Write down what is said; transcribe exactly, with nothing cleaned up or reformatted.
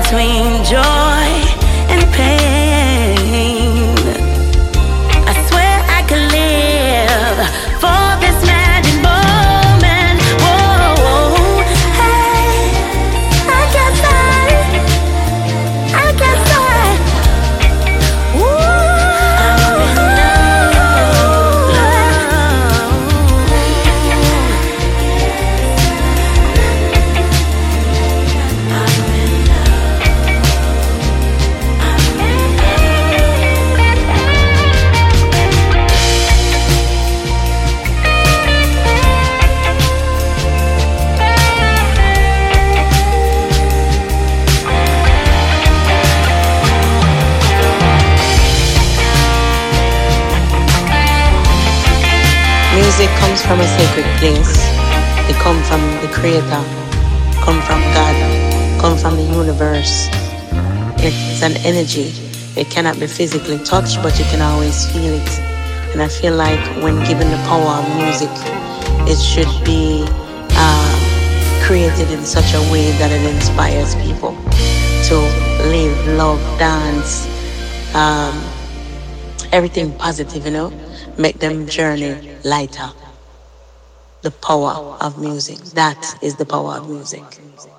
between joy and pain. I swear I could live for this magic moment. Whoa, hey, I can't say, I can't say. Ooh, I'm in Music comes from a sacred place. It comes from the Creator, come from God, come from the universe. It's an energy. It cannot be physically touched, but you can always feel it. And I feel like when given the power of music, it should be uh, created in such a way that it inspires people to live, love, dance, um, everything positive, you know, make them journey lighter. The power of music. That is the power of music.